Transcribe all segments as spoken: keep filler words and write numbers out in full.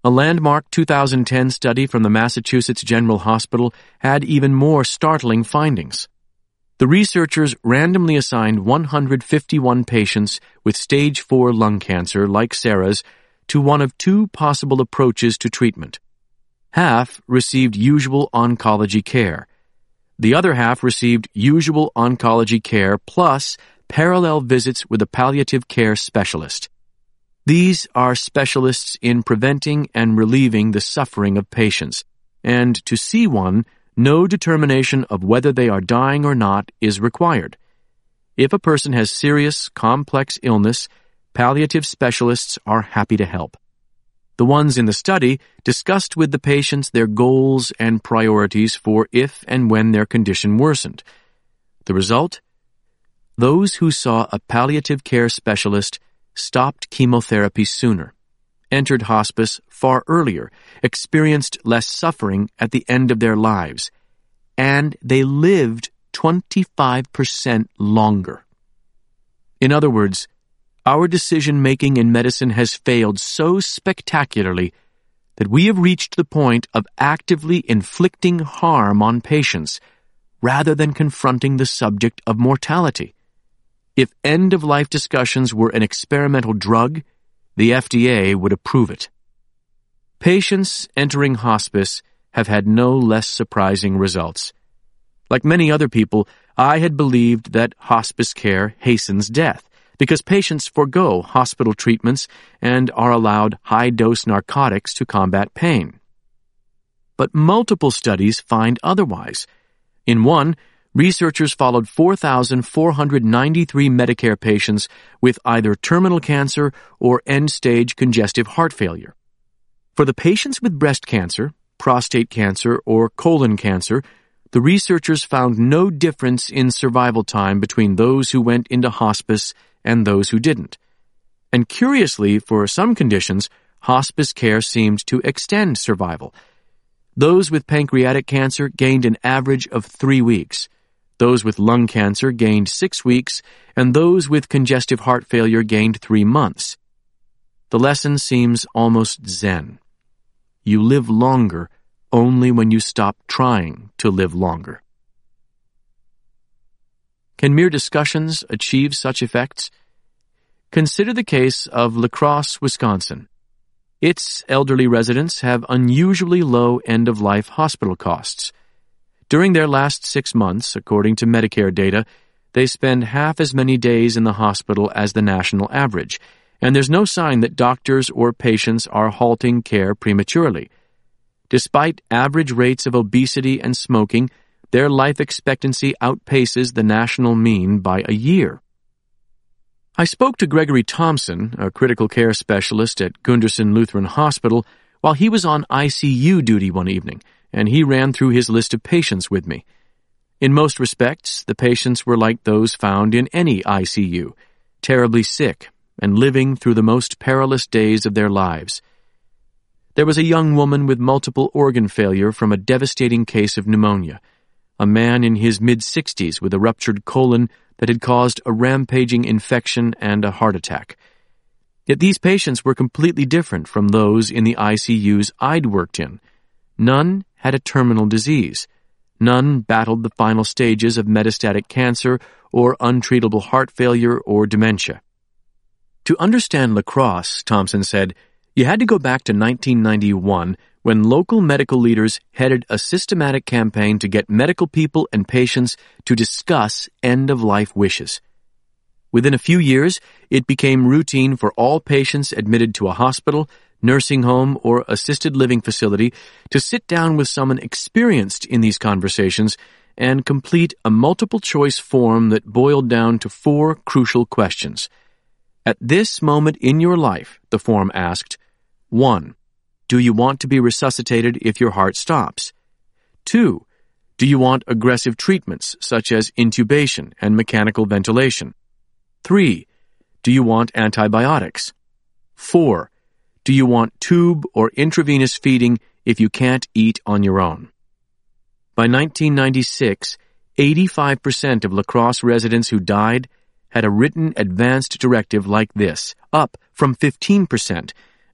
A landmark two thousand ten study from the Massachusetts General Hospital had even more startling findings. The researchers randomly assigned one hundred fifty-one patients with stage four lung cancer, like Sarah's, to one of two possible approaches to treatment. Half received usual oncology care. The other half received usual oncology care plus parallel visits with a palliative care specialist. These are specialists in preventing and relieving the suffering of patients, and to see one, no determination of whether they are dying or not is required. If a person has serious, complex illness, palliative specialists are happy to help. The ones in the study discussed with the patients their goals and priorities for if and when their condition worsened. The result? Those who saw a palliative care specialist stopped chemotherapy sooner, entered hospice far earlier, experienced less suffering at the end of their lives, and they lived twenty-five percent longer. In other words, our decision-making in medicine has failed so spectacularly that we have reached the point of actively inflicting harm on patients rather than confronting the subject of mortality. If end-of-life discussions were an experimental drug, the F D A would approve it. Patients entering hospice have had no less surprising results. Like many other people, I had believed that hospice care hastens death because patients forego hospital treatments and are allowed high-dose narcotics to combat pain. But multiple studies find otherwise. In one, researchers followed four thousand four hundred ninety-three Medicare patients with either terminal cancer or end-stage congestive heart failure. For the patients with breast cancer, prostate cancer, or colon cancer, the researchers found no difference in survival time between those who went into hospice and those who didn't. And curiously, for some conditions, hospice care seemed to extend survival. Those with pancreatic cancer gained an average of three weeks. Those with lung cancer gained six weeks, and those with congestive heart failure gained three months. The lesson seems almost zen. You live longer only when you stop trying to live longer. Can mere discussions achieve such effects? Consider the case of La Crosse, Wisconsin. Its elderly residents have unusually low end-of-life hospital costs. During their last six months, according to Medicare data, they spend half as many days in the hospital as the national average, and there's no sign that doctors or patients are halting care prematurely. Despite average rates of obesity and smoking, their life expectancy outpaces the national mean by a year. I spoke to Gregory Thompson, a critical care specialist at Gundersen Lutheran Hospital, while he was on I C U duty one evening, and he ran through his list of patients with me. In most respects, the patients were like those found in any I C U, terribly sick and living through the most perilous days of their lives. There was a young woman with multiple organ failure from a devastating case of pneumonia, a man in his mid-sixties with a ruptured colon that had caused a rampaging infection and a heart attack. Yet these patients were completely different from those in the I C Us I'd worked in. None had a terminal disease. None battled the final stages of metastatic cancer or untreatable heart failure or dementia. To understand La Crosse, Thompson said, you had to go back to nineteen ninety-one when local medical leaders headed a systematic campaign to get medical people and patients to discuss end-of-life wishes. Within a few years, it became routine for all patients admitted to a hospital, nursing home, or assisted living facility to sit down with someone experienced in these conversations and complete a multiple-choice form that boiled down to four crucial questions. At this moment in your life, the form asked, one. Do you want to be resuscitated if your heart stops? Two. Do you want aggressive treatments such as intubation and mechanical ventilation? Three. Do you want antibiotics? Four. Do you want tube or intravenous feeding if you can't eat on your own? By nineteen ninety-six, eighty-five percent of La Crosse residents who died had a written advanced directive like this, up from fifteen percent,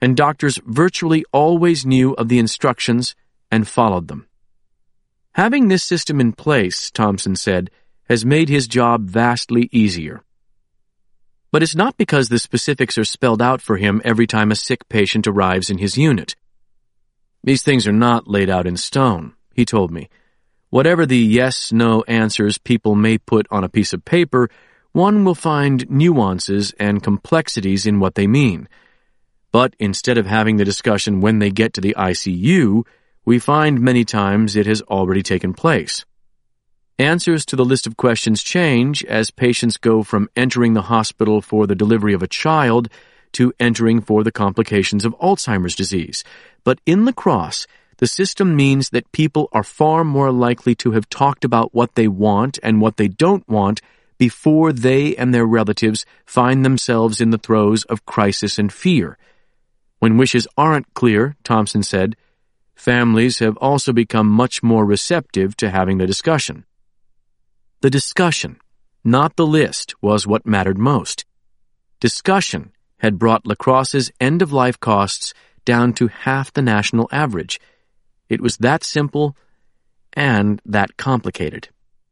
and doctors virtually always knew of the instructions and followed them. Having this system in place, Thompson said, has made his job vastly easier. But it's not because the specifics are spelled out for him every time a sick patient arrives in his unit. These things are not laid out in stone, he told me. Whatever the yes-no answers people may put on a piece of paper, one will find nuances and complexities in what they mean. But instead of having the discussion when they get to the I C U, we find many times it has already taken place. Answers to the list of questions change as patients go from entering the hospital for the delivery of a child to entering for the complications of Alzheimer's disease. But in La Crosse, the system means that people are far more likely to have talked about what they want and what they don't want before they and their relatives find themselves in the throes of crisis and fear. When wishes aren't clear, Thompson said, families have also become much more receptive to having the discussion. The discussion, not the list, was what mattered most. Discussion had brought La Crosse's end-of-life costs down to half the national average. It was that simple and that complicated.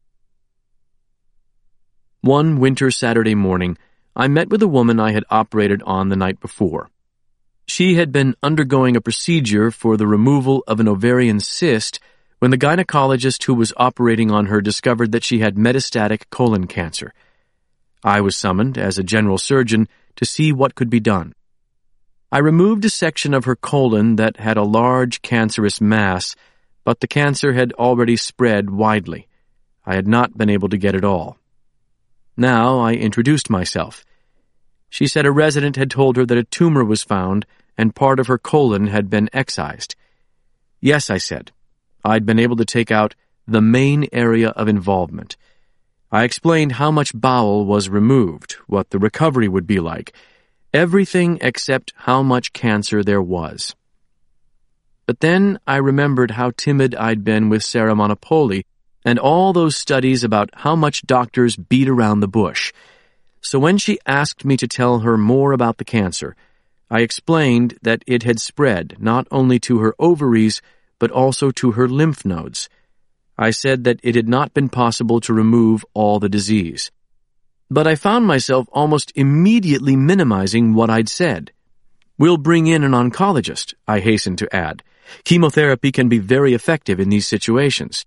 One winter Saturday morning, I met with a woman I had operated on the night before. She had been undergoing a procedure for the removal of an ovarian cyst when the gynecologist who was operating on her discovered that she had metastatic colon cancer. I was summoned as a general surgeon to see what could be done. I removed a section of her colon that had a large cancerous mass, but the cancer had already spread widely. I had not been able to get it all. Now I introduced myself. She said a resident had told her that a tumor was found and part of her colon had been excised. Yes, I said. I'd been able to take out the main area of involvement. I explained how much bowel was removed, what the recovery would be like, everything except how much cancer there was. But then I remembered how timid I'd been with Sarah Monopoli and all those studies about how much doctors beat around the bush. So when she asked me to tell her more about the cancer, I explained that it had spread not only to her ovaries, but also to her lymph nodes. I said that it had not been possible to remove all the disease. But I found myself almost immediately minimizing what I'd said. We'll bring in an oncologist, I hastened to add. Chemotherapy can be very effective in these situations.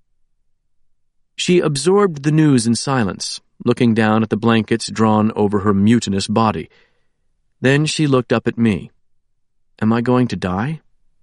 She absorbed the news in silence, looking down at the blankets drawn over her mutinous body. Then she looked up at me. Am I going to die?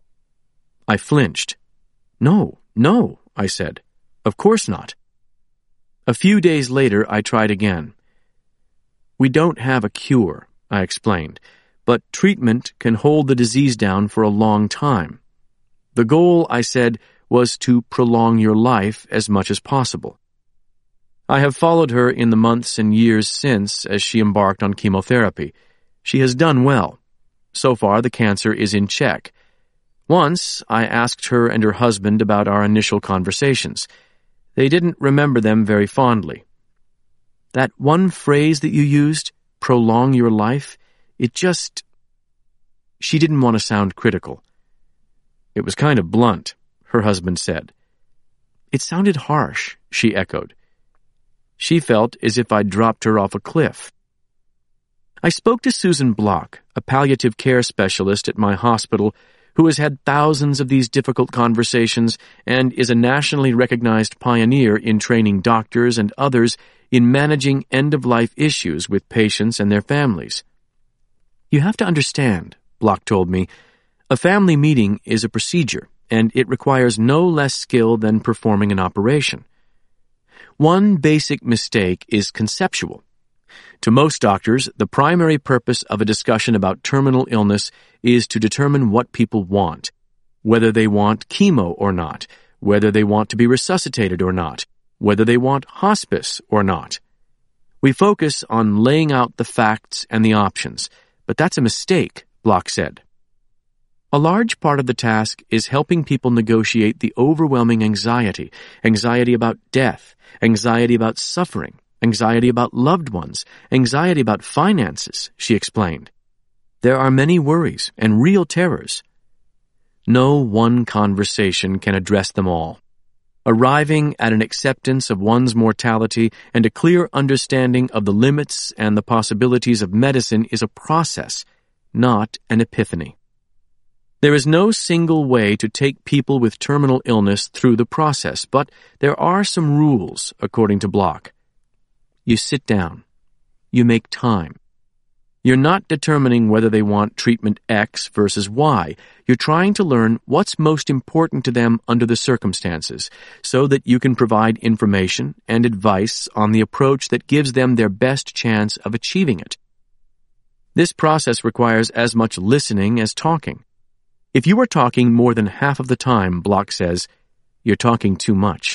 I flinched. No, no, I said. Of course not. A few days later, I tried again. We don't have a cure, I explained, but treatment can hold the disease down for a long time. The goal, I said, was to prolong your life as much as possible. I have followed her in the months and years since as she embarked on chemotherapy. She has done well. So far, the cancer is in check. Once, I asked her and her husband about our initial conversations. They didn't remember them very fondly. That one phrase that you used, prolong your life, it just... She didn't want to sound critical. It was kind of blunt, her husband said. It sounded harsh, she echoed. She felt as if I'd dropped her off a cliff. I spoke to Susan Block, a palliative care specialist at my hospital, who has had thousands of these difficult conversations and is a nationally recognized pioneer in training doctors and others in managing end-of-life issues with patients and their families. You have to understand, Block told me, a family meeting is a procedure, and it requires no less skill than performing an operation. One basic mistake is conceptual. To most doctors, the primary purpose of a discussion about terminal illness is to determine what people want, whether they want chemo or not, whether they want to be resuscitated or not, whether they want hospice or not. We focus on laying out the facts and the options, but that's a mistake, Block said. A large part of the task is helping people negotiate the overwhelming anxiety, anxiety about death, anxiety about suffering, anxiety about loved ones, anxiety about finances, she explained. There are many worries and real terrors. No one conversation can address them all. Arriving at an acceptance of one's mortality and a clear understanding of the limits and the possibilities of medicine is a process, not an epiphany. There is no single way to take people with terminal illness through the process, but there are some rules, according to Block. You sit down. You make time. You're not determining whether they want treatment X versus Y. You're trying to learn what's most important to them under the circumstances, so that you can provide information and advice on the approach that gives them their best chance of achieving it. This process requires as much listening as talking. If you are talking more than half of the time, Block says, you're talking too much.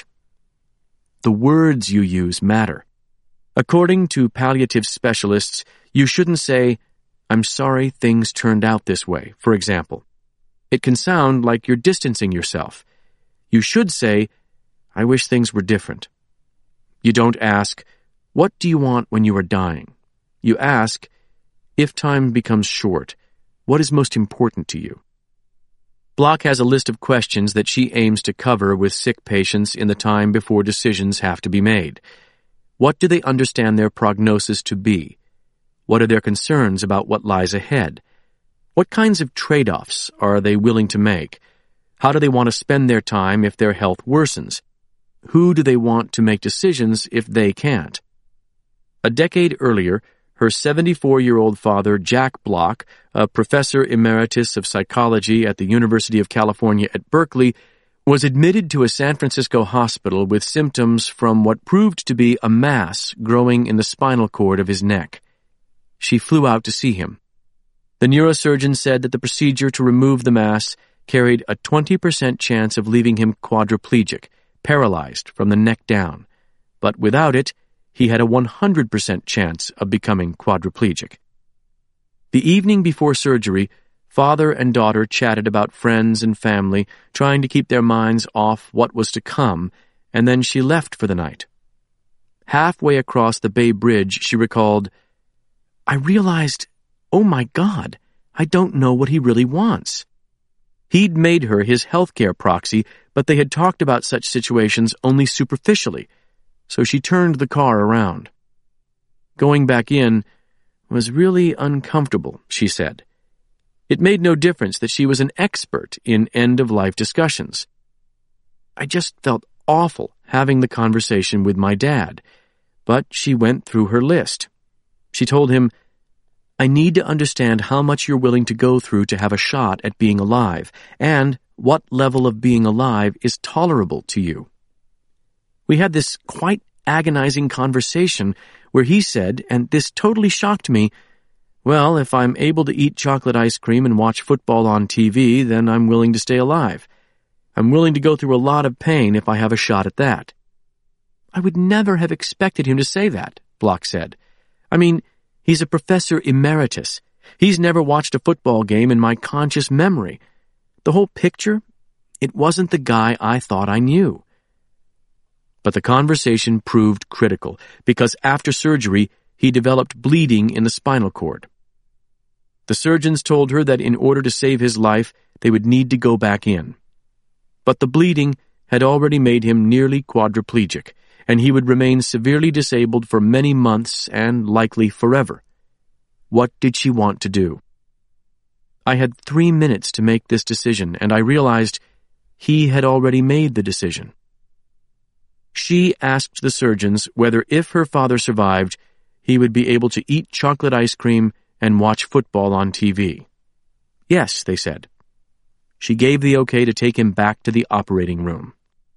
The words you use matter. According to palliative specialists, you shouldn't say, I'm sorry things turned out this way, for example. It can sound like you're distancing yourself. You should say, I wish things were different. You don't ask, what do you want when you are dying? You ask, if time becomes short, what is most important to you? Block has a list of questions that she aims to cover with sick patients in the time before decisions have to be made. What do they understand their prognosis to be? What are their concerns about what lies ahead? What kinds of trade-offs are they willing to make? How do they want to spend their time if their health worsens? Who do they want to make decisions if they can't? A decade earlier, her seventy-four-year-old father, Jack Block, a professor emeritus of psychology at the University of California at Berkeley, was admitted to a San Francisco hospital with symptoms from what proved to be a mass growing in the spinal cord of his neck. She flew out to see him. The neurosurgeon said that the procedure to remove the mass carried a twenty percent chance of leaving him quadriplegic, paralyzed from the neck down, but without it, he had a one hundred percent chance of becoming quadriplegic. The evening before surgery, father and daughter chatted about friends and family, trying to keep their minds off what was to come, and then she left for the night. Halfway across the Bay Bridge, she recalled, I realized, oh my God, I don't know what he really wants. He'd made her his healthcare proxy, but they had talked about such situations only superficially, so she turned the car around. Going back in was really uncomfortable, she said. It made no difference that she was an expert in end-of-life discussions. I just felt awful having the conversation with my dad, but she went through her list. She told him, I need to understand how much you're willing to go through to have a shot at being alive, and what level of being alive is tolerable to you. We had this quite agonizing conversation where he said, and this totally shocked me, well, if I'm able to eat chocolate ice cream and watch football on T V, then I'm willing to stay alive. I'm willing to go through a lot of pain if I have a shot at that. I would never have expected him to say that, Block said. I mean, he's a professor emeritus. He's never watched a football game in my conscious memory. The whole picture, it wasn't the guy I thought I knew. But the conversation proved critical, because after surgery, he developed bleeding in the spinal cord. The surgeons told her that in order to save his life, they would need to go back in. But the bleeding had already made him nearly quadriplegic, and he would remain severely disabled for many months and likely forever. What did she want to do? I had three minutes to make this decision, and I realized he had already made the decision. She asked the surgeons whether if her father survived, he would be able to eat chocolate ice cream and watch football on T V. Yes, they said. She gave the okay to take him back to the operating room.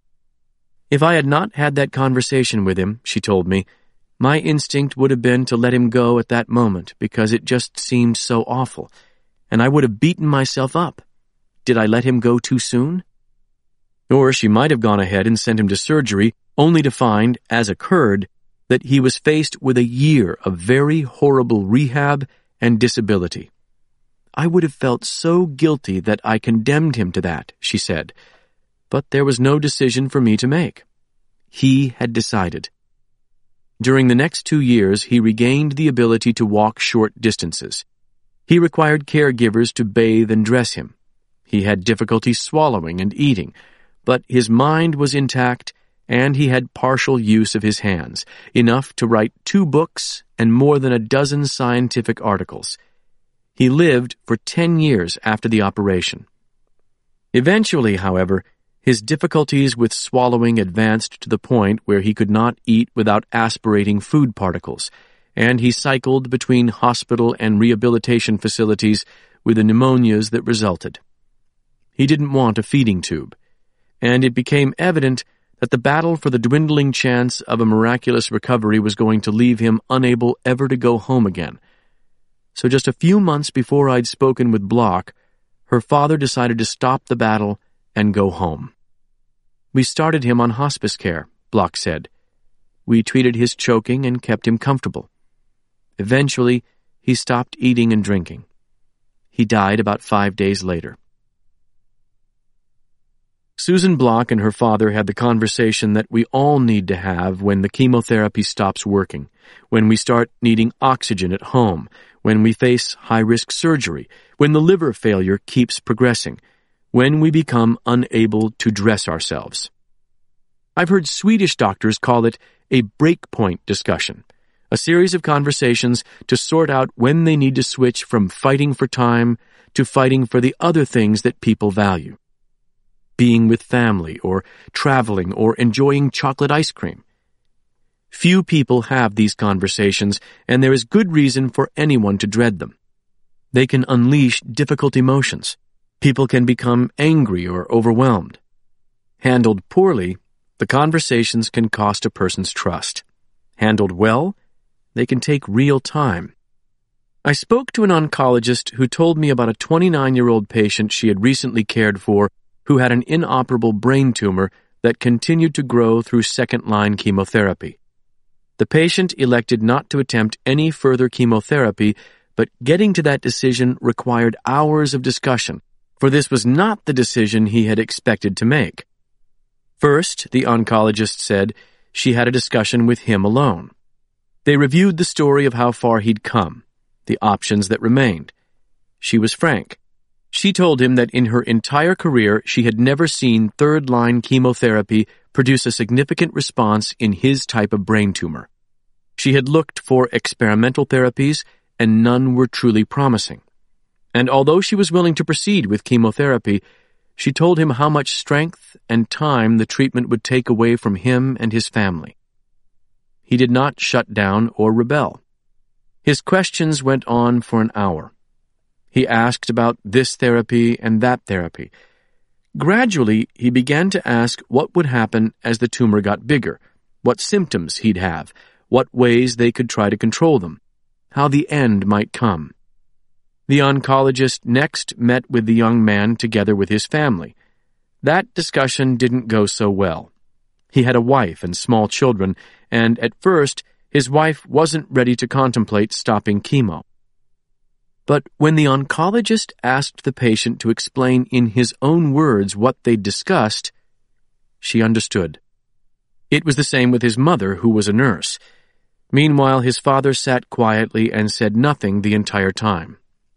If I had not had that conversation with him, she told me, my instinct would have been to let him go at that moment because it just seemed so awful, and I would have beaten myself up. Did I let him go too soon? Or she might have gone ahead and sent him to surgery, only to find, as occurred, that he was faced with a year of very horrible rehab and disability. I would have felt so guilty that I condemned him to that, she said. But there was no decision for me to make. He had decided. During the next two years, he regained the ability to walk short distances. He required caregivers to bathe and dress him. He had difficulty swallowing and eating, but his mind was intact, and he had partial use of his hands, enough to write two books and more than a dozen scientific articles. He lived for ten years after the operation. Eventually, however, his difficulties with swallowing advanced to the point where he could not eat without aspirating food particles, and he cycled between hospital and rehabilitation facilities with the pneumonias that resulted. He didn't want a feeding tube, and it became evident that the battle for the dwindling chance of a miraculous recovery was going to leave him unable ever to go home again. So just a few months before I'd spoken with Block, her father decided to stop the battle and go home. We started him on hospice care, Block said. We treated his choking and kept him comfortable. Eventually, he stopped eating and drinking. He died about five days later. Susan Block and her father had the conversation that we all need to have when the chemotherapy stops working, when we start needing oxygen at home, when we face high-risk surgery, when the liver failure keeps progressing, when we become unable to dress ourselves. I've heard Swedish doctors call it a breakpoint discussion, a series of conversations to sort out when they need to switch from fighting for time to fighting for the other things that people value. Being with family, or traveling, or enjoying chocolate ice cream. Few people have these conversations, and there is good reason for anyone to dread them. They can unleash difficult emotions. People can become angry or overwhelmed. Handled poorly, the conversations can cost a person's trust. Handled well, they can take real time. I spoke to an oncologist who told me about a twenty-nine-year-old patient she had recently cared for who had an inoperable brain tumor that continued to grow through second-line chemotherapy. The patient elected not to attempt any further chemotherapy, but getting to that decision required hours of discussion, for this was not the decision he had expected to make. First, the oncologist said, she had a discussion with him alone. They reviewed the story of how far he'd come, the options that remained. She was frank. She told him that in her entire career she had never seen third-line chemotherapy produce a significant response in his type of brain tumor. She had looked for experimental therapies, and none were truly promising. And although she was willing to proceed with chemotherapy, she told him how much strength and time the treatment would take away from him and his family. He did not shut down or rebel. His questions went on for an hour. He asked about this therapy and that therapy. Gradually, he began to ask what would happen as the tumor got bigger, what symptoms he'd have, what ways they could try to control them, how the end might come. The oncologist next met with the young man together with his family. That discussion didn't go so well. He had a wife and small children, and at first, his wife wasn't ready to contemplate stopping chemo. But when the oncologist asked the patient to explain in his own words what they'd discussed, she understood. It was the same with his mother, who was a nurse. Meanwhile, his father sat quietly and said nothing the entire time.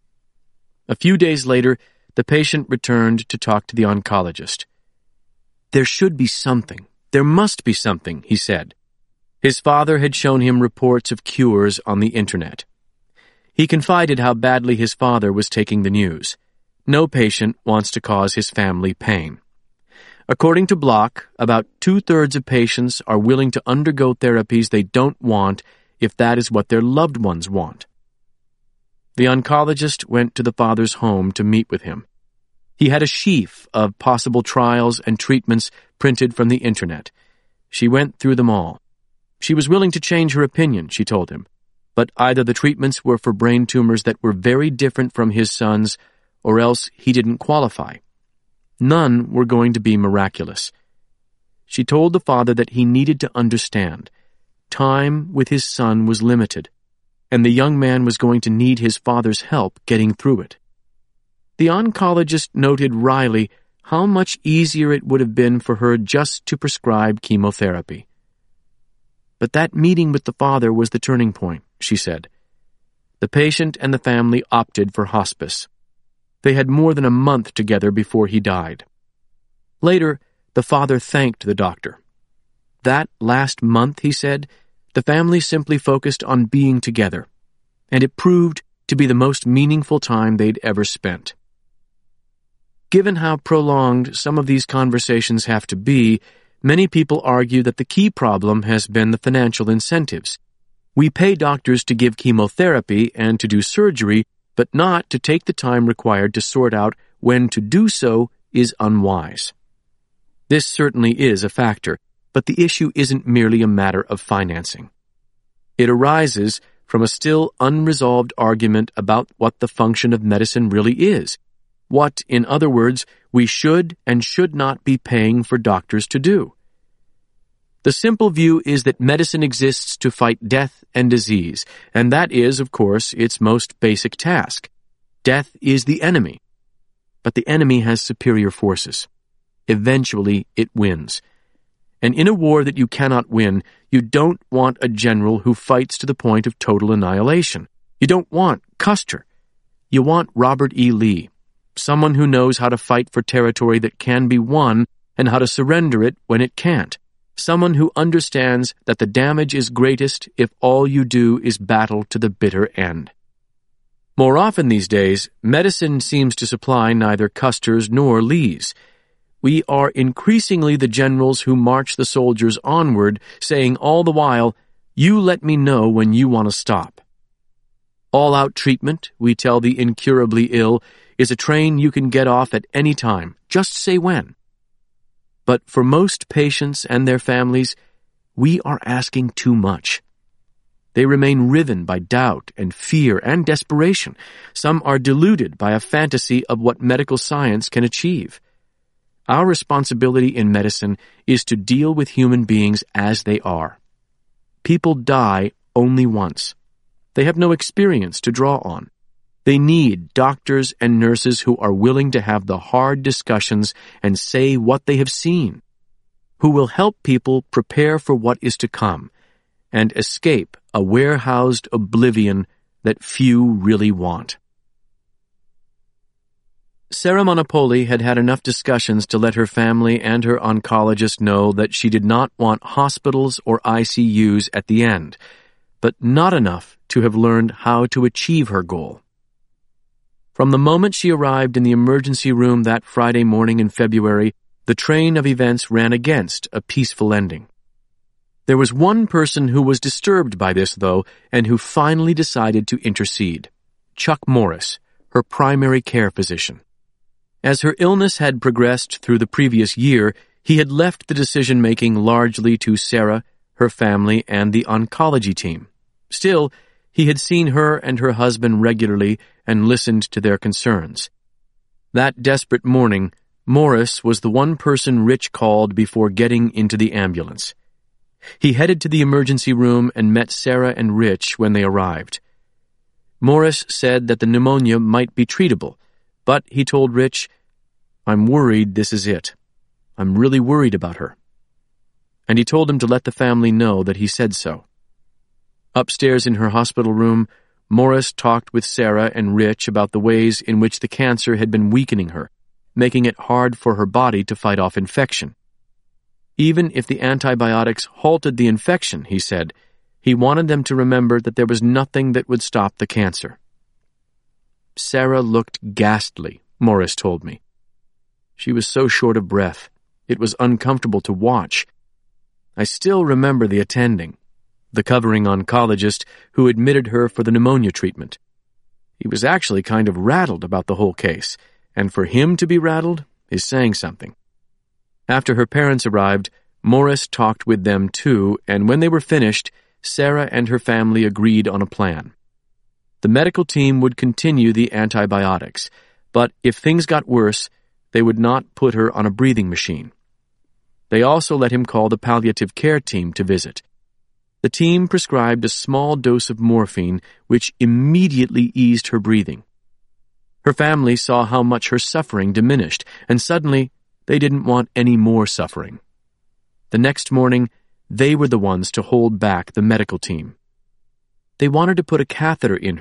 A few days later, the patient returned to talk to the oncologist. There should be something. There must be something, he said. His father had shown him reports of cures on the internet. He confided how badly his father was taking the news. No patient wants to cause his family pain. According to Block, about two-thirds of patients are willing to undergo therapies they don't want if that is what their loved ones want. The oncologist went to the father's home to meet with him. He had a sheaf of possible trials and treatments printed from the internet. She went through them all. She was willing to change her opinion, she told him, but either the treatments were for brain tumors that were very different from his son's, or else he didn't qualify. None were going to be miraculous. She told the father that he needed to understand. Time with his son was limited, and the young man was going to need his father's help getting through it. The oncologist noted wryly how much easier it would have been for her just to prescribe chemotherapy. But that meeting with the father was the turning point, she said. The patient and the family opted for hospice. They had more than a month together before he died. Later, the father thanked the doctor. That last month, he said, the family simply focused on being together, and it proved to be the most meaningful time they'd ever spent. Given how prolonged some of these conversations have to be, many people argue that the key problem has been the financial incentives. We pay doctors to give chemotherapy and to do surgery, but not to take the time required to sort out when to do so is unwise. This certainly is a factor, but the issue isn't merely a matter of financing. It arises from a still unresolved argument about what the function of medicine really is, what, in other words, we should and should not be paying for doctors to do. The simple view is that medicine exists to fight death and disease, and that is, of course, its most basic task. Death is the enemy, but the enemy has superior forces. Eventually, it wins. And in a war that you cannot win, you don't want a general who fights to the point of total annihilation. You don't want Custer. You want Robert E. Lee, someone who knows how to fight for territory that can be won and how to surrender it when it can't. Someone who understands that the damage is greatest if all you do is battle to the bitter end. More often these days, medicine seems to supply neither Custer's nor Lee's. We are increasingly the generals who march the soldiers onward, saying all the while, "You let me know when you want to stop." All-out treatment, we tell the incurably ill, is a train you can get off at any time. Just say when. But for most patients and their families, we are asking too much. They remain riven by doubt and fear and desperation. Some are deluded by a fantasy of what medical science can achieve. Our responsibility in medicine is to deal with human beings as they are. People die only once. They have no experience to draw on. They need doctors and nurses who are willing to have the hard discussions and say what they have seen, who will help people prepare for what is to come and escape a warehoused oblivion that few really want. Sarah Monopoli had had enough discussions to let her family and her oncologist know that she did not want hospitals or I C Us at the end, but not enough to have learned how to achieve her goal. From the moment she arrived in the emergency room that Friday morning in February, the train of events ran against a peaceful ending. There was one person who was disturbed by this, though, and who finally decided to intercede: Chuck Morris, her primary care physician. As her illness had progressed through the previous year, he had left the decision-making largely to Sarah, her family, and the oncology team. Still, he had seen her and her husband regularly and listened to their concerns. That desperate morning, Morris was the one person Rich called before getting into the ambulance. He headed to the emergency room and met Sarah and Rich when they arrived. Morris said that the pneumonia might be treatable, but he told Rich, "I'm worried this is it. I'm really worried about her." And he told him to let the family know that he said so. Upstairs in her hospital room, Morris talked with Sarah and Rich about the ways in which the cancer had been weakening her, making it hard for her body to fight off infection. Even if the antibiotics halted the infection, he said, he wanted them to remember that there was nothing that would stop the cancer. Sarah looked ghastly, Morris told me. She was so short of breath. It was uncomfortable to watch. I still remember the attending, the covering oncologist who admitted her for the pneumonia treatment. He was actually kind of rattled about the whole case, and for him to be rattled is saying something. After her parents arrived, Morris talked with them too, and when they were finished, Sarah and her family agreed on a plan. The medical team would continue the antibiotics, but if things got worse, they would not put her on a breathing machine. They also let him call the palliative care team to visit. The team prescribed a small dose of morphine, which immediately eased her breathing. Her family saw how much her suffering diminished, and suddenly they didn't want any more suffering. The next morning, they were the ones to hold back the medical team. They wanted to put a catheter in her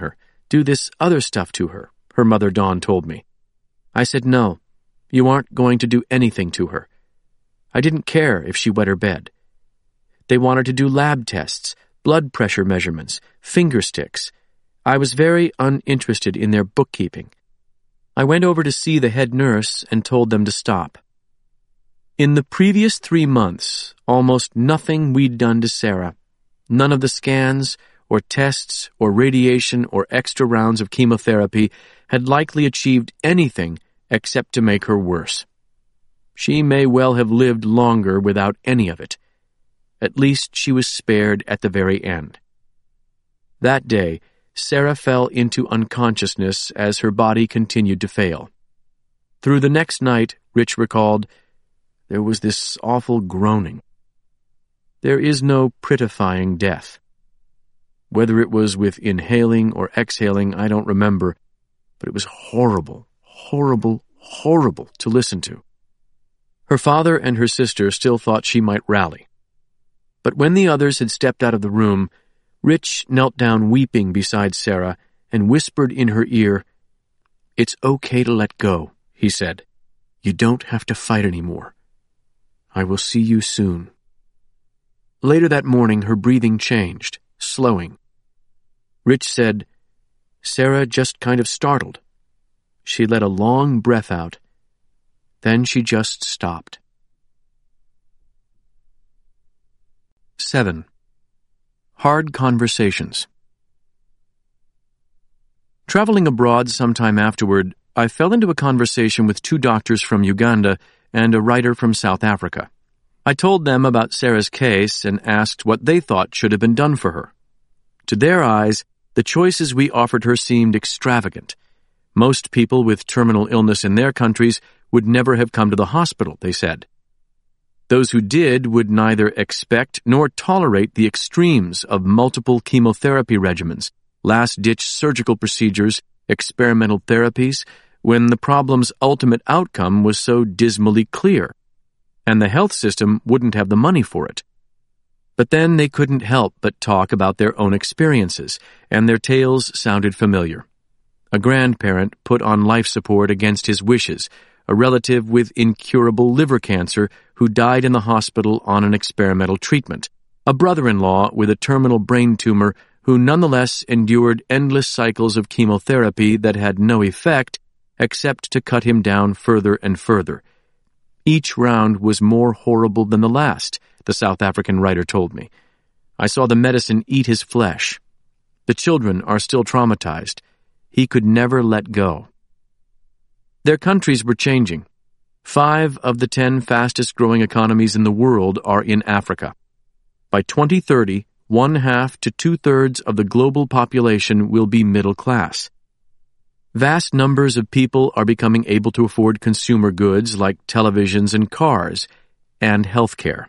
do this other stuff to her, her mother Dawn told me. I said, no, you aren't going to do anything to her. I didn't care if she wet her bed. They wanted to do lab tests, blood pressure measurements, finger sticks. I was very uninterested in their bookkeeping. I went over to see the head nurse and told them to stop. In the previous three months, almost nothing we'd done to Sarah, none of the scans or tests or radiation or extra rounds of chemotherapy had likely achieved anything except to make her worse. She may well have lived longer without any of it. At least she was spared at the very end. That day, Sarah fell into unconsciousness as her body continued to fail. Through the next night, Rich recalled, there was this awful groaning. There is no prettifying death. Whether it was with inhaling or exhaling, I don't remember, but it was horrible, horrible, horrible to listen to. Her father and her sister still thought she might rally. But when the others had stepped out of the room, Rich knelt down weeping beside Sarah and whispered in her ear, "It's okay to let go," he said. "You don't have to fight anymore. I will see you soon." Later that morning, her breathing changed, slowing. Rich said, Sarah just kind of startled. She let a long breath out. Then she just stopped. Seven. Hard conversations. Traveling abroad sometime afterward, I fell into a conversation with two doctors from Uganda and a writer from South Africa. I told them about Sarah's case and asked what they thought should have been done for her. To their eyes, the choices we offered her seemed extravagant. Most people with terminal illness in their countries would never have come to the hospital, they said. Those who did would neither expect nor tolerate the extremes of multiple chemotherapy regimens, last-ditch surgical procedures, experimental therapies, when the problem's ultimate outcome was so dismally clear, and the health system wouldn't have the money for it. But then they couldn't help but talk about their own experiences, and their tales sounded familiar. A grandparent put on life support against his wishes, a relative with incurable liver cancer who died in the hospital on an experimental treatment, a brother-in-law with a terminal brain tumor who nonetheless endured endless cycles of chemotherapy that had no effect except to cut him down further and further. Each round was more horrible than the last, the South African writer told me. I saw the medicine eat his flesh. The children are still traumatized. He could never let go. Their countries were changing. Five of the ten fastest-growing economies in the world are in Africa. By twenty thirty, one-half to two-thirds of the global population will be middle class. Vast numbers of people are becoming able to afford consumer goods like televisions and cars, and health care.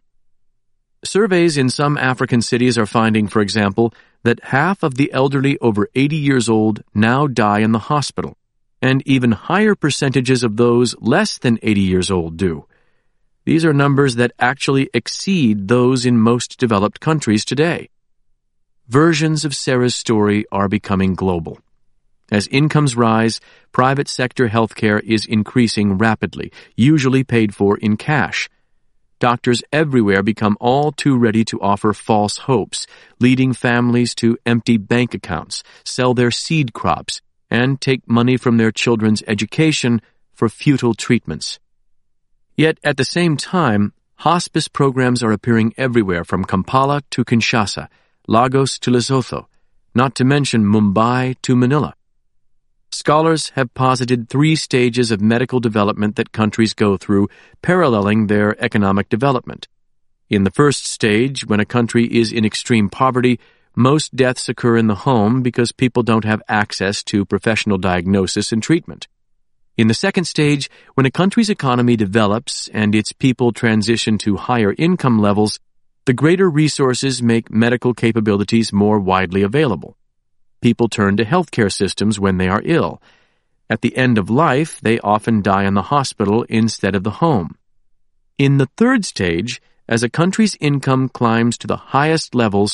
Surveys in some African cities are finding, for example, that half of the elderly over eighty years old now die in the hospital, and even higher percentages of those less than eighty years old do. These are numbers that actually exceed those in most developed countries today. Versions of Sarah's story are becoming global. As incomes rise, private sector healthcare is increasing rapidly, usually paid for in cash. Doctors everywhere become all too ready to offer false hopes, leading families to empty bank accounts, sell their seed crops, and take money from their children's education for futile treatments. Yet at the same time, hospice programs are appearing everywhere from Kampala to Kinshasa, Lagos to Lesotho, not to mention Mumbai to Manila. Scholars have posited three stages of medical development that countries go through, paralleling their economic development. In the first stage, when a country is in extreme poverty, most deaths occur in the home because people don't have access to professional diagnosis and treatment. In the second stage, when a country's economy develops and its people transition to higher income levels, the greater resources make medical capabilities more widely available. People turn to healthcare systems when they are ill. At the end of life, they often die in the hospital instead of the home. In the third stage, as a country's income climbs to the highest levels,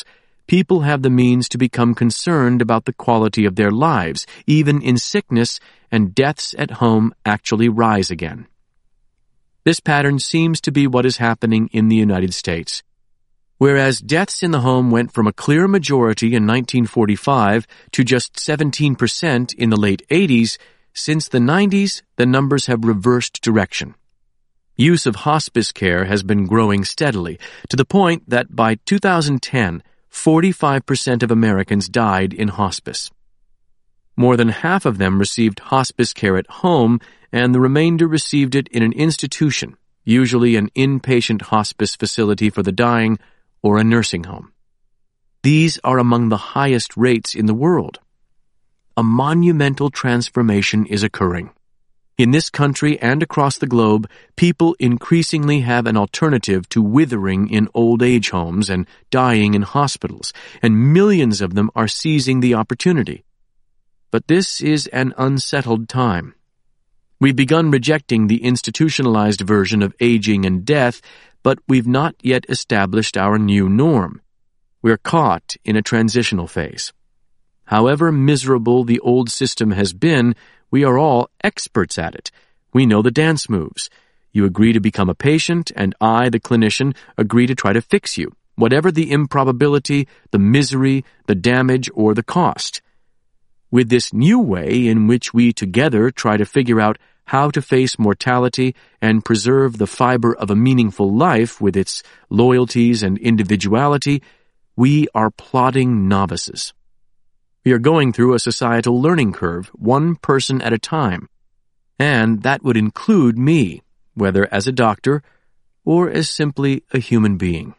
people have the means to become concerned about the quality of their lives, even in sickness, and deaths at home actually rise again. This pattern seems to be what is happening in the United States. Whereas deaths in the home went from a clear majority in nineteen forty-five to just seventeen percent in the late eighties, since the nineties, the numbers have reversed direction. Use of hospice care has been growing steadily, to the point that by two thousand ten, forty-five percent of Americans died in hospice. More than half of them received hospice care at home, and the remainder received it in an institution, usually an inpatient hospice facility for the dying or a nursing home. These are among the highest rates in the world. A monumental transformation is occurring. In this country and across the globe, people increasingly have an alternative to withering in old age homes and dying in hospitals, and millions of them are seizing the opportunity. But this is an unsettled time. We've begun rejecting the institutionalized version of aging and death, but we've not yet established our new norm. We're caught in a transitional phase. However miserable the old system has been, we are all experts at it. We know the dance moves. You agree to become a patient, and I, the clinician, agree to try to fix you, whatever the improbability, the misery, the damage, or the cost. With this new way in which we together try to figure out how to face mortality and preserve the fiber of a meaningful life with its loyalties and individuality, we are plodding novices. We are going through a societal learning curve, one person at a time, and that would include me, whether as a doctor or as simply a human being.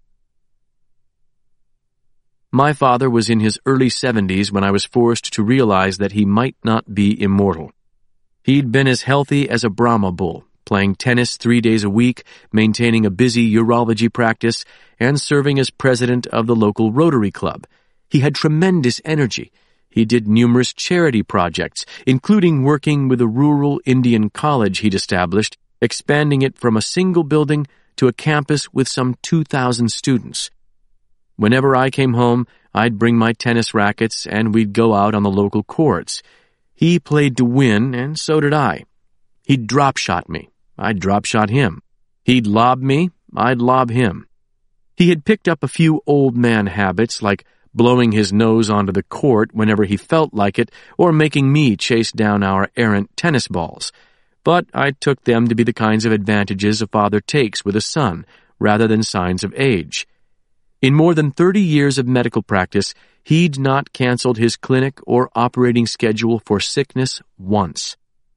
My father was in his early seventies when I was forced to realize that he might not be immortal. He'd been as healthy as a Brahma bull, playing tennis three days a week, maintaining a busy urology practice, and serving as president of the local Rotary Club. He had tremendous energy. He did numerous charity projects, including working with a rural Indian college he'd established, expanding it from a single building to a campus with some two thousand students. Whenever I came home, I'd bring my tennis rackets and we'd go out on the local courts. He played to win, and so did I. He'd drop-shot me. I'd drop-shot him. He'd lob me. I'd lob him. He had picked up a few old man habits, like blowing his nose onto the court whenever he felt like it, or making me chase down our errant tennis balls. But I took them to be the kinds of advantages a father takes with a son, rather than signs of age. In more than thirty years of medical practice, he'd not canceled his clinic or operating schedule for sickness once.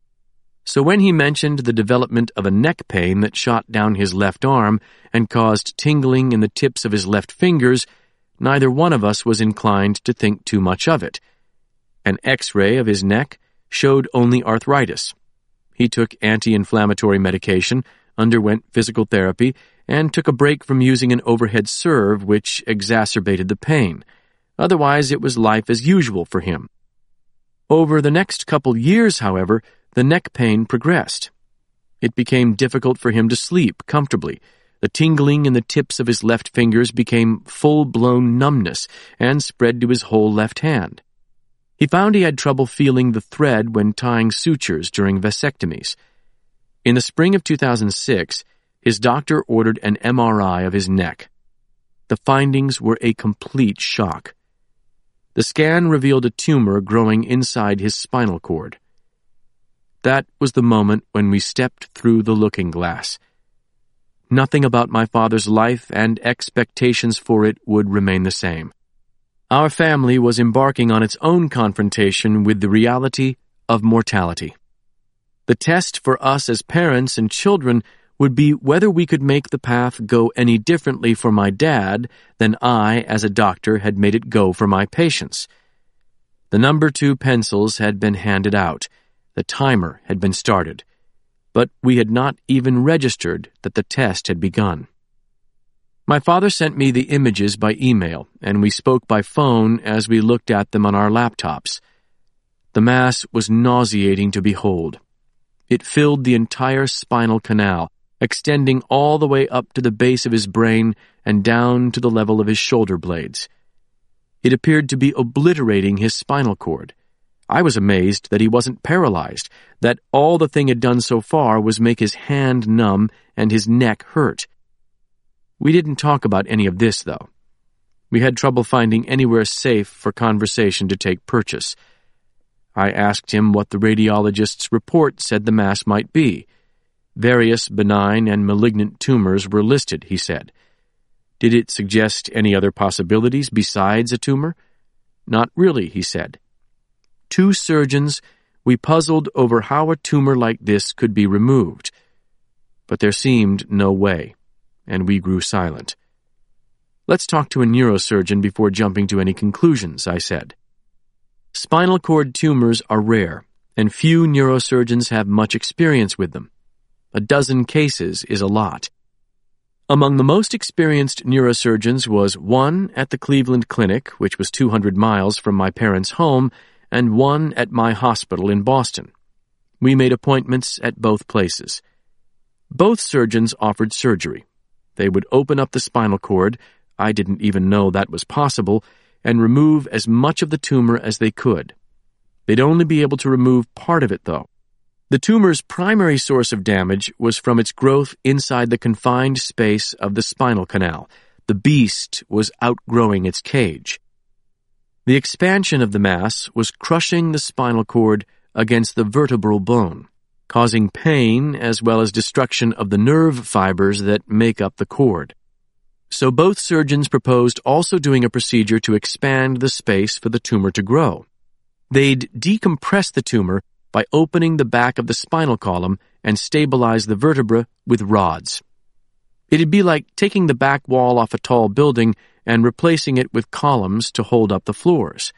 So when he mentioned the development of a neck pain that shot down his left arm and caused tingling in the tips of his left fingers, neither one of us was inclined to think too much of it. An X-ray of his neck showed only arthritis. He took anti-inflammatory medication, underwent physical therapy, and took a break from using an overhead serve, which exacerbated the pain. Otherwise, it was life as usual for him. Over the next couple years, however, the neck pain progressed. It became difficult for him to sleep comfortably. The tingling in the tips of his left fingers became full-blown numbness and spread to his whole left hand. He found he had trouble feeling the thread when tying sutures during vasectomies. In the spring of two thousand six, his doctor ordered an M R I of his neck. The findings were a complete shock. The scan revealed a tumor growing inside his spinal cord. That was the moment when we stepped through the looking glass. Nothing about my father's life and expectations for it would remain the same. Our family was embarking on its own confrontation with the reality of mortality. The test for us as parents and children would be whether we could make the path go any differently for my dad than I, as a doctor, had made it go for my patients. The number two pencils had been handed out. The timer had been started. But we had not even registered that the test had begun. My father sent me the images by email, and we spoke by phone as we looked at them on our laptops. The mass was nauseating to behold. It filled the entire spinal canal, extending all the way up to the base of his brain and down to the level of his shoulder blades. It appeared to be obliterating his spinal cord. I was amazed that he wasn't paralyzed, that all the thing had done so far was make his hand numb and his neck hurt. We didn't talk about any of this, though. We had trouble finding anywhere safe for conversation to take purchase. I asked him what the radiologist's report said the mass might be. Various benign and malignant tumors were listed, he said. Did it suggest any other possibilities besides a tumor? Not really, he said. Two surgeons, we puzzled over how a tumor like this could be removed. But there seemed no way, and we grew silent. Let's talk to a neurosurgeon before jumping to any conclusions, I said. Spinal cord tumors are rare, and few neurosurgeons have much experience with them. A dozen cases is a lot. Among the most experienced neurosurgeons was one at the Cleveland Clinic, which was two hundred miles from my parents' home, and one at my hospital in Boston. We made appointments at both places. Both surgeons offered surgery. They would open up the spinal cord, I didn't even know that was possible, and remove as much of the tumor as they could. They'd only be able to remove part of it, though. The tumor's primary source of damage was from its growth inside the confined space of the spinal canal. The beast was outgrowing its cage. The expansion of the mass was crushing the spinal cord against the vertebral bone, causing pain as well as destruction of the nerve fibers that make up the cord. So both surgeons proposed also doing a procedure to expand the space for the tumor to grow. They'd decompress the tumor by opening the back of the spinal column and stabilize the vertebra with rods. It'd be like taking the back wall off a tall building and replacing it with columns to hold up the floors.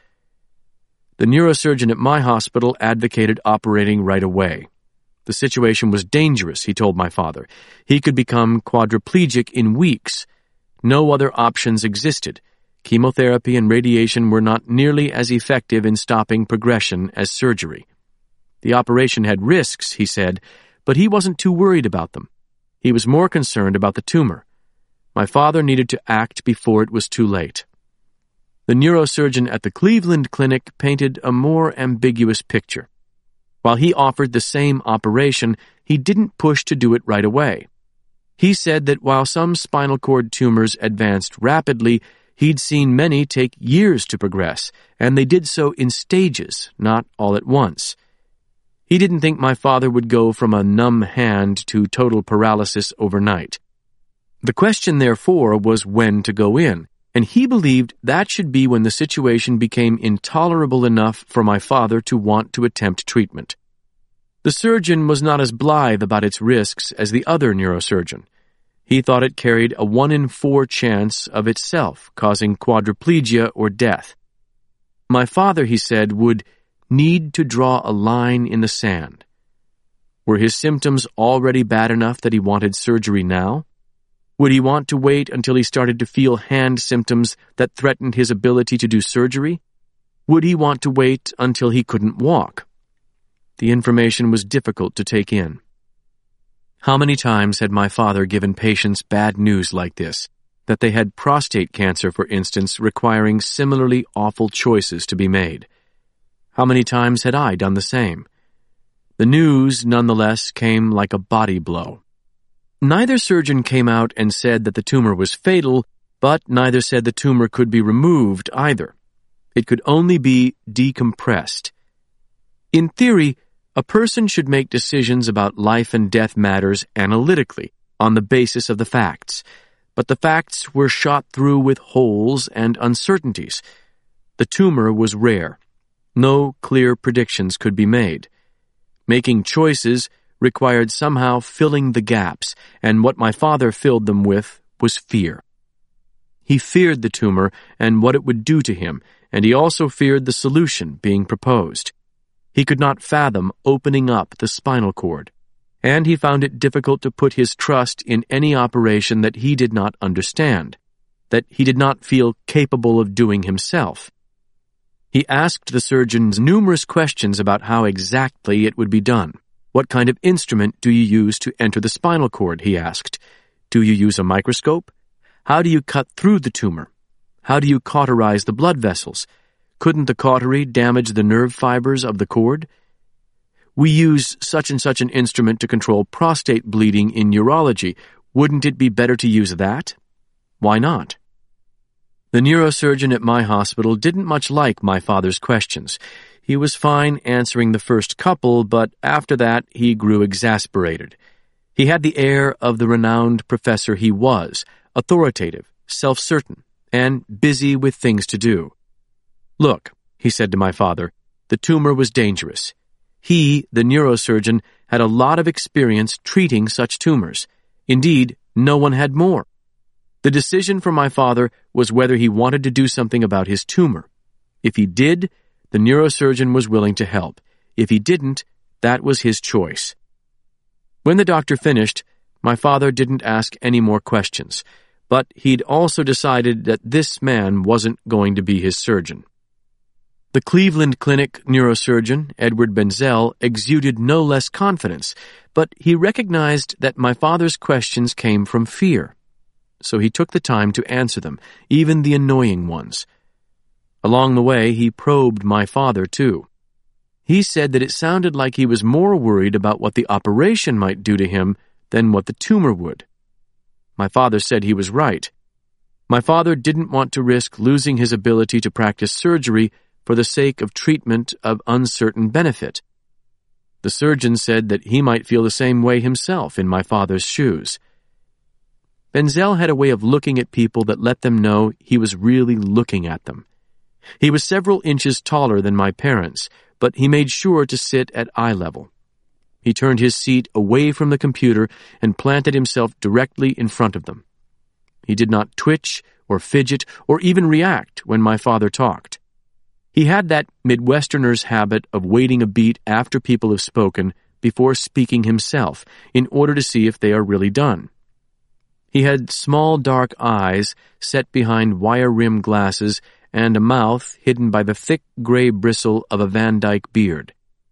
The neurosurgeon at my hospital advocated operating right away. The situation was dangerous, he told my father. He could become quadriplegic in weeks. No other options existed. Chemotherapy and radiation were not nearly as effective in stopping progression as surgery. The operation had risks, he said, but he wasn't too worried about them. He was more concerned about the tumor. My father needed to act before it was too late. The neurosurgeon at the Cleveland Clinic painted a more ambiguous picture. While he offered the same operation, he didn't push to do it right away. He said that while some spinal cord tumors advanced rapidly, he'd seen many take years to progress, and they did so in stages, not all at once. He didn't think my father would go from a numb hand to total paralysis overnight. The question, therefore, was when to go in, and he believed that should be when the situation became intolerable enough for my father to want to attempt treatment. The surgeon was not as blithe about its risks as the other neurosurgeon. He thought it carried a one in four chance of itself causing quadriplegia or death. My father, he said, would need to draw a line in the sand. Were his symptoms already bad enough that he wanted surgery now? Would he want to wait until he started to feel hand symptoms that threatened his ability to do surgery? Would he want to wait until he couldn't walk? The information was difficult to take in. How many times had my father given patients bad news like this, that they had prostate cancer, for instance, requiring similarly awful choices to be made? How many times had I done the same? The news, nonetheless, came like a body blow. Neither surgeon came out and said that the tumor was fatal, but neither said the tumor could be removed either. It could only be decompressed. In theory, a person should make decisions about life and death matters analytically, on the basis of the facts. But the facts were shot through with holes and uncertainties. The tumor was rare. No clear predictions could be made. Making choices required somehow filling the gaps, and what my father filled them with was fear. He feared the tumor and what it would do to him, and he also feared the solution being proposed. He could not fathom opening up the spinal cord, and he found it difficult to put his trust in any operation that he did not understand, that he did not feel capable of doing himself. He asked the surgeons numerous questions about how exactly it would be done. What kind of instrument do you use to enter the spinal cord, he asked. Do you use a microscope? How do you cut through the tumor? How do you cauterize the blood vessels? Couldn't the cautery damage the nerve fibers of the cord? We use such and such an instrument to control prostate bleeding in urology. Wouldn't it be better to use that? Why not? The neurosurgeon at my hospital didn't much like my father's questions. He was fine answering the first couple, but after that he grew exasperated. He had the air of the renowned professor he was, authoritative, self-certain, and busy with things to do. Look, he said to my father, the tumor was dangerous. He, the neurosurgeon, had a lot of experience treating such tumors. Indeed, no one had more. The decision for my father was whether he wanted to do something about his tumor. If he did, the neurosurgeon was willing to help. If he didn't, that was his choice. When the doctor finished, my father didn't ask any more questions, but he'd also decided that this man wasn't going to be his surgeon. The Cleveland Clinic neurosurgeon, Edward Benzel, exuded no less confidence, but he recognized that my father's questions came from fear. So he took the time to answer them, even the annoying ones. Along the way, he probed my father, too. He said that it sounded like he was more worried about what the operation might do to him than what the tumor would. My father said he was right. My father didn't want to risk losing his ability to practice surgery for the sake of treatment of uncertain benefit. The surgeon said that he might feel the same way himself in my father's shoes. Benzel had a way of looking at people that let them know he was really looking at them. He was several inches taller than my parents, but he made sure to sit at eye level. He turned his seat away from the computer and planted himself directly in front of them. He did not twitch or fidget or even react when my father talked. He had that Midwesterner's habit of waiting a beat after people have spoken before speaking himself in order to see if they are really done. He had small dark eyes set behind wire-rimmed glasses and a mouth hidden by the thick gray bristle of a Van Dyke beard.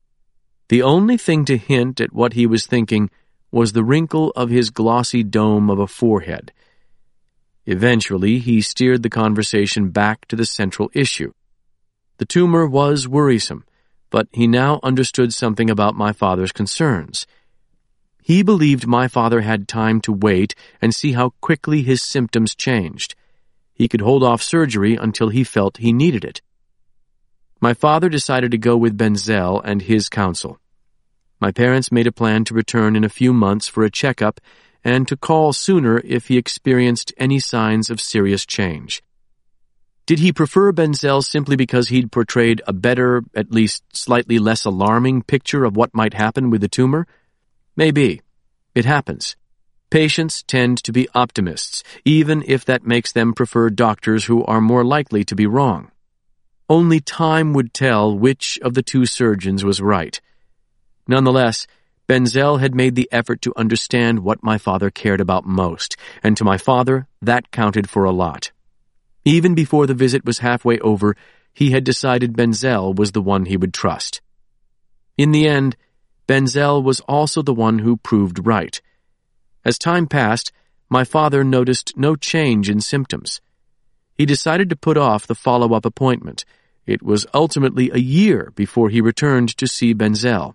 The only thing to hint at what he was thinking was the wrinkle of his glossy dome of a forehead. Eventually, he steered the conversation back to the central issue. The tumor was worrisome, but he now understood something about my father's concerns. He believed my father had time to wait and see how quickly his symptoms changed. He could hold off surgery until he felt he needed it. My father decided to go with Benzel and his counsel. My parents made a plan to return in a few months for a checkup and to call sooner if he experienced any signs of serious change. Did he prefer Benzel simply because he'd portrayed a better, at least slightly less alarming picture of what might happen with the tumor? Maybe. It happens. Patients tend to be optimists, even if that makes them prefer doctors who are more likely to be wrong. Only time would tell which of the two surgeons was right. Nonetheless, Benzel had made the effort to understand what my father cared about most, and to my father, that counted for a lot. Even before the visit was halfway over, he had decided Benzel was the one he would trust. In the end, Benzel was also the one who proved right. As time passed, my father noticed no change in symptoms. He decided to put off the follow-up appointment. It was ultimately a year before he returned to see Benzel.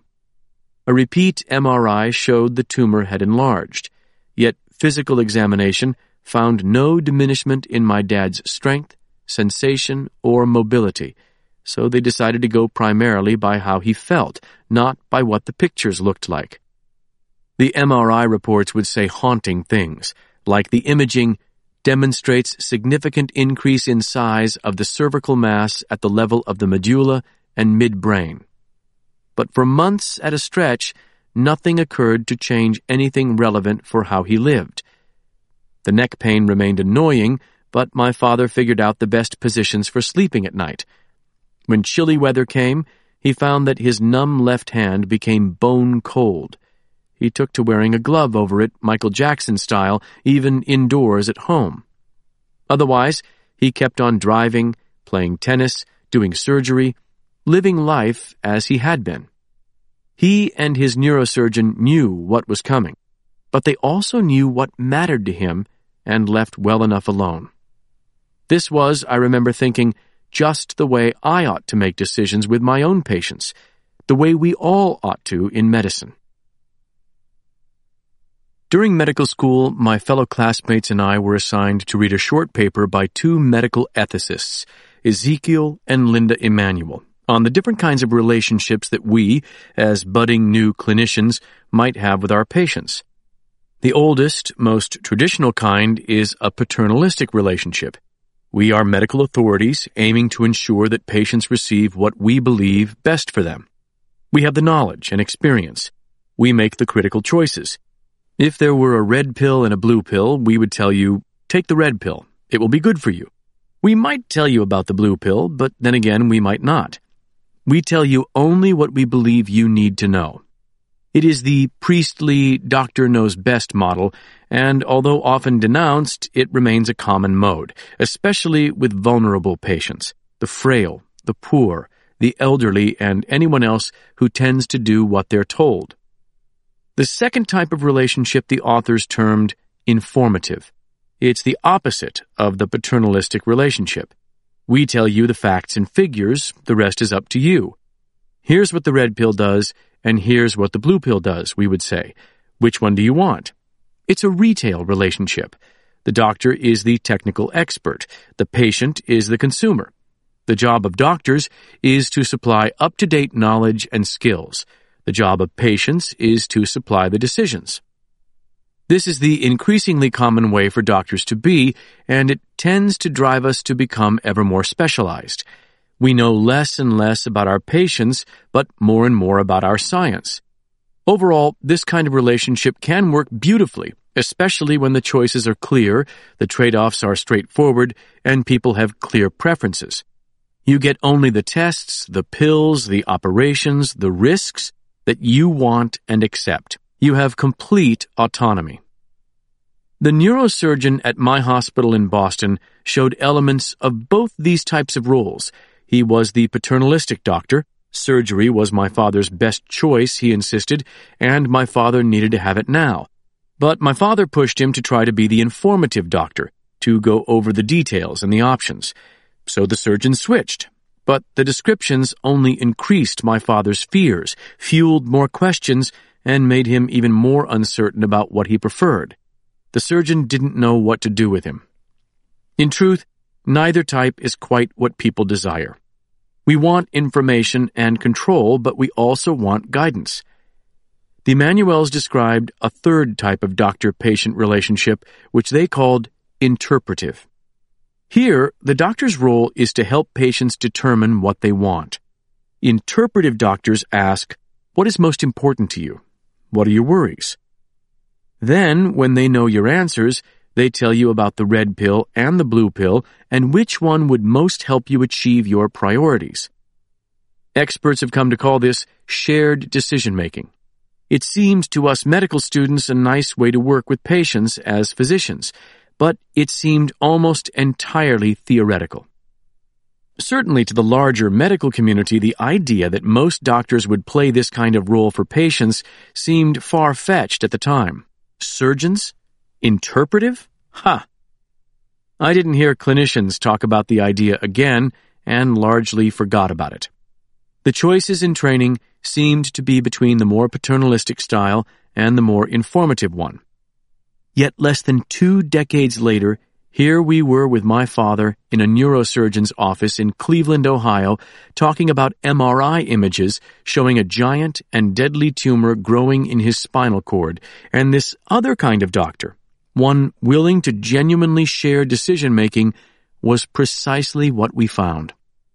A repeat M R I showed the tumor had enlarged, yet physical examination found no diminishment in my dad's strength, sensation, or mobility, so they decided to go primarily by how he felt, not by what the pictures looked like. The M R I reports would say haunting things, like the imaging demonstrates significant increase in size of the cervical mass at the level of the medulla and midbrain. But for months at a stretch, nothing occurred to change anything relevant for how he lived. The neck pain remained annoying, but my father figured out the best positions for sleeping at night. When chilly weather came, he found that his numb left hand became bone cold. He took to wearing a glove over it, Michael Jackson style, even indoors at home. Otherwise, he kept on driving, playing tennis, doing surgery, living life as he had been. He and his neurosurgeon knew what was coming, but they also knew what mattered to him and left well enough alone. This was, I remember thinking, just the way I ought to make decisions with my own patients, the way we all ought to in medicine. During medical school, my fellow classmates and I were assigned to read a short paper by two medical ethicists, Ezekiel and Linda Emanuel, on the different kinds of relationships that we, as budding new clinicians, might have with our patients. The oldest, most traditional kind is a paternalistic relationship. We are medical authorities aiming to ensure that patients receive what we believe best for them. We have the knowledge and experience. We make the critical choices. If there were a red pill and a blue pill, we would tell you, take the red pill. It will be good for you. We might tell you about the blue pill, but then again, we might not. We tell you only what we believe you need to know. It is the priestly doctor knows best model, and although often denounced, it remains a common mode, especially with vulnerable patients, the frail, the poor, the elderly, and anyone else who tends to do what they're told. The second type of relationship the authors termed informative. It's the opposite of the paternalistic relationship. We tell you the facts and figures, the rest is up to you. Here's what the red pill does, and here's what the blue pill does, we would say. Which one do you want? It's a retail relationship. The doctor is the technical expert. The patient is the consumer. The job of doctors is to supply up-to-date knowledge and skills. The job of patients is to supply the decisions. This is the increasingly common way for doctors to be, and it tends to drive us to become ever more specialized. We know less and less about our patients, but more and more about our science. Overall, this kind of relationship can work beautifully, especially when the choices are clear, the trade-offs are straightforward, and people have clear preferences. You get only the tests, the pills, the operations, the risks that you want and accept. You have complete autonomy. The neurosurgeon at my hospital in Boston showed elements of both these types of roles. He was the paternalistic doctor. Surgery was my father's best choice, he insisted, and my father needed to have it now. But my father pushed him to try to be the informative doctor, to go over the details and the options. So the surgeon switched. But the descriptions only increased my father's fears, fueled more questions, and made him even more uncertain about what he preferred. The surgeon didn't know what to do with him. In truth, neither type is quite what people desire. We want information and control, but we also want guidance. The Emanuels described a third type of doctor-patient relationship, which they called interpretive. Here, the doctor's role is to help patients determine what they want. Interpretive doctors ask, what is most important to you? What are your worries? Then, when they know your answers, they tell you about the red pill and the blue pill and which one would most help you achieve your priorities. Experts have come to call this shared decision-making. It seems to us medical students a nice way to work with patients as physicians, but it seemed almost entirely theoretical. Certainly to the larger medical community, the idea that most doctors would play this kind of role for patients seemed far-fetched at the time. Surgeons? Interpretive? Ha! I didn't hear clinicians talk about the idea again and largely forgot about it. The choices in training seemed to be between the more paternalistic style and the more informative one. Yet less than two decades later, here we were with my father in a neurosurgeon's office in Cleveland, Ohio, talking about M R I images showing a giant and deadly tumor growing in his spinal cord, and this other kind of doctor, one willing to genuinely share decision-making, was precisely what we found.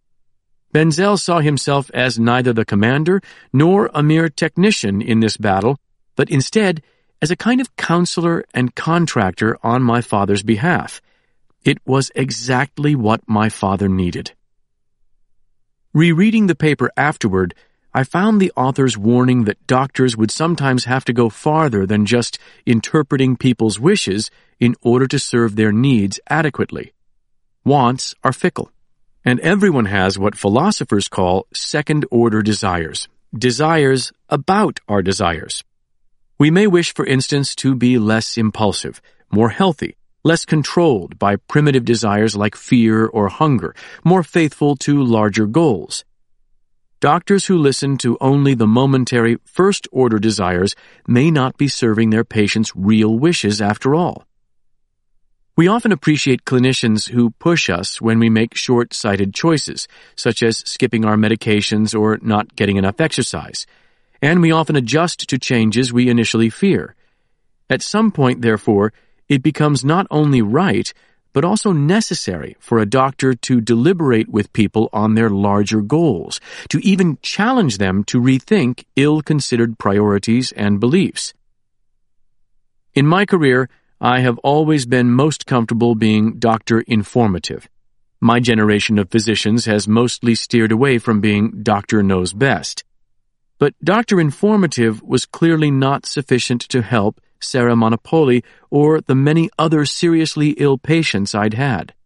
Benzel saw himself as neither the commander nor a mere technician in this battle, but instead as a kind of counselor and contractor on my father's behalf. It was exactly what my father needed. Rereading the paper afterward, I found the author's warning that doctors would sometimes have to go farther than just interpreting people's wishes in order to serve their needs adequately. Wants are fickle, and everyone has what philosophers call second-order desires, desires about our desires. We may wish, for instance, to be less impulsive, more healthy, less controlled by primitive desires like fear or hunger, more faithful to larger goals. Doctors who listen to only the momentary first-order desires may not be serving their patients' real wishes after all. We often appreciate clinicians who push us when we make short-sighted choices, such as skipping our medications or not getting enough exercise, and we often adjust to changes we initially fear. At some point, therefore, it becomes not only right, but also necessary for a doctor to deliberate with people on their larger goals, to even challenge them to rethink ill-considered priorities and beliefs. In my career, I have always been most comfortable being doctor informative. My generation of physicians has mostly steered away from being doctor knows best. But doctor informative was clearly not sufficient to help Sarah Monopoli or the many other seriously ill patients I'd had.